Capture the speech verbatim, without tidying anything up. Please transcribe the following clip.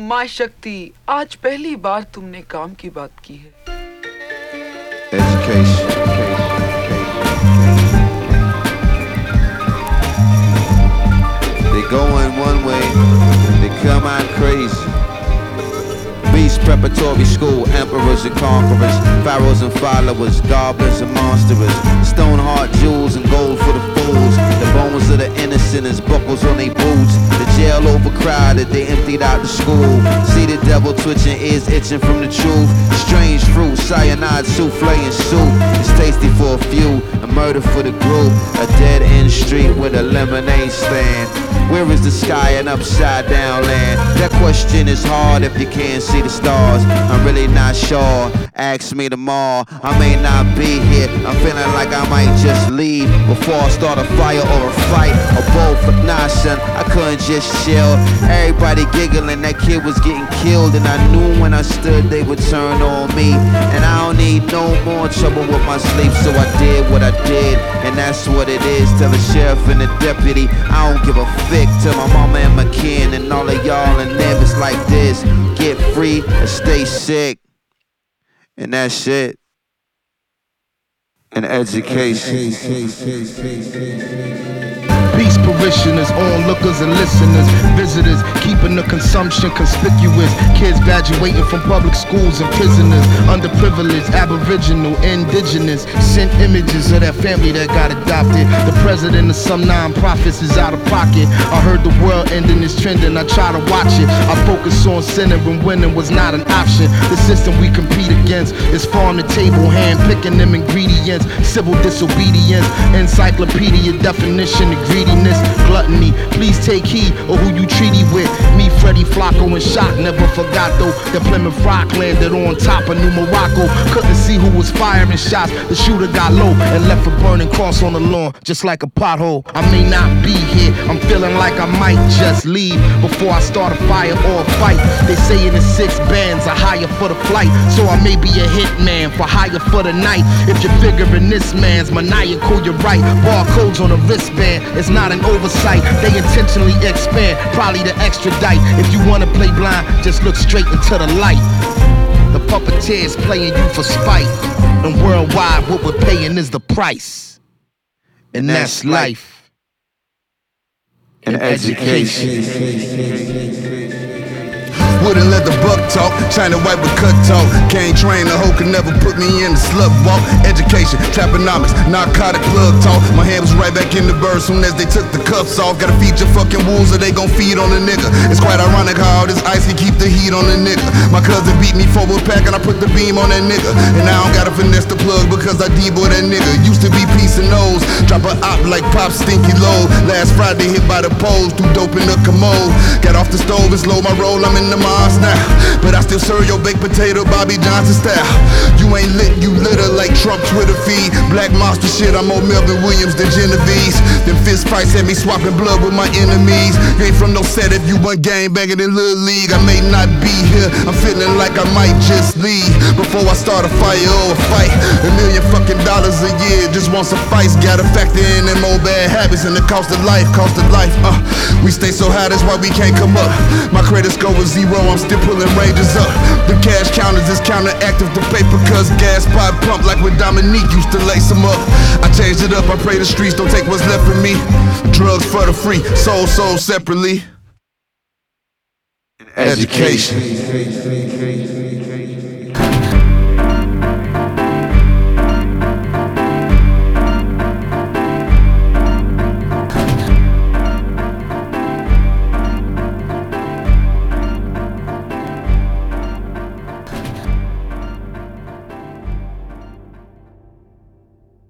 My शक्ति, आज पहली बार तुमने काम की बात की है। Education. They go in one way, they come out crazy. Beast preparatory school, emperors and conquerors, pharaohs and followers, goblins and monsters, stone heart jewels and gold for the fools. The bones of the innocent is buckles on their boots. The jail overcrowded, they emptied out the school. See the devil twitching, ears itching from the truth. Strange fruit, cyanide, souffle and soup. It's tasty for a few, a murder for the group. A dead end street with a lemonade stand. Where is the sky and upside down land? That question is hard if you can't see the stars. I'm really not sure, ask me tomorrow. I may not be here, I'm feeling like I might just leave before I start a fire or a fight or both. But nah son, I couldn't just chill. Everybody giggling, that kid was getting killed. And I knew when I stood they would turn on me. And I don't need no more trouble with my sleep, so I did what I did. And that's what it is, tell the sheriff and the deputy I don't give a fick. Tell my mama and my kin and all of y'all and them it's like this. Get free or stay sick. And that's it. And education. Beast parishioners, onlookers and listeners, visitors, keeping the consumption conspicuous. Kids graduating from public schools and prisoners, underprivileged, aboriginal, indigenous. Sent images of that family that got adopted. The president of some non-profits is out of pocket. I heard the world ending is trending, I try to watch it. I focus on sinning when winning was not an option. The system we compete against is farm to table, hand picking them ingredients. Civil disobedience, encyclopedia definition, greediness, gluttony. Please take heed of who you treaty with. Me, Freddie, Flacco, and Shock never forgot though that Plymouth Rock landed on top of New Morocco. Couldn't see who was firing shots. The shooter got low and left a burning cross on the lawn, just like a pothole. I may not be here, I'm feeling like I might just leave before I start a fire or a fight. They say in the six bands I hire for the flight, so I may be a hitman for hire for the night. If you're figuring this man's maniacal, you're right. Barcodes on a wristband, it's not an oversight. They intentionally expand, probably to extradite. If you wanna play blind, just look straight into the light. The puppeteers playing you for spite, and worldwide what we're paying is the price. And that's life and education. Wouldn't let the buck talk, China white with cut talk. Can't train, a hoe could never put me in the slut walk. Education, traponomics, narcotic plug talk. My hand was right back in the bird soon as they took the cuffs off. Gotta feed your fucking wolves or they gon' feed on the nigga. It's quite ironic how all this ice can keep the heat on the nigga. My cousin beat me four with pack and I put the beam on that nigga. And I don't gotta finesse the plug because I D-boy that nigga. Used to be piece of nose, drop a op like Pop Stinky Low. Last Friday hit by the poles, too dope in the commode. Got off the stove and slow my roll, I'm in the Mars now. But I still serve your baked potato Bobby Johnson style. You ain't lit, you litter like Trump Twitter feed. Black monster shit, I'm more Melvin Williams than Genovese. Them fist fights had me swapping blood with my enemies. You ain't from no set if you want gang banging in Little League. I may not be here, I'm feeling like I might just leave before I start a fire or a fight. A million fucking dollars a year just won't suffice. Gotta factor in them old bad habits and the cost of life, cost of life. Uh, we stay so high, that's why we can't come up. My credit score was zero, I'm still pulling ranges up. The cash counters is counteractive to paper cause gas pot pump like when Dominique used to lace them up. I changed it up, I pray the streets don't take what's left of me. Drugs for the free, sold, sold separately. Education.